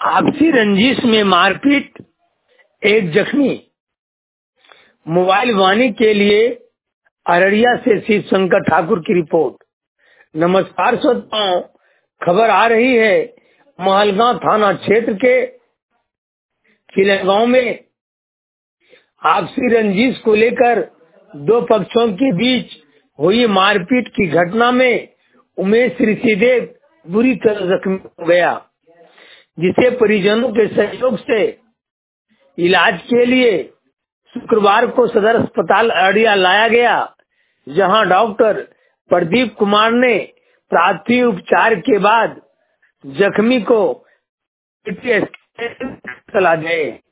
आपसी रंजिश में मारपीट, एक जख्मी। मोबाइल वाणी के लिए अररिया से शिव शंकर ठाकुर की रिपोर्ट। नमस्कार श्रोताओं, खबर आ रही है महलगांव थाना क्षेत्र के किले में आपसी रंजिश को लेकर दो पक्षों के बीच हुई मारपीट की घटना में उमेश ऋषिदेव बुरी तरह जख्मी हो गया, जिसे परिजनों के सहयोग से इलाज के लिए शुक्रवार को सदर अस्पताल अररिया लाया गया, जहां डॉक्टर प्रदीप कुमार ने प्राथमिक उपचार के बाद जख्मी को सलाह दी।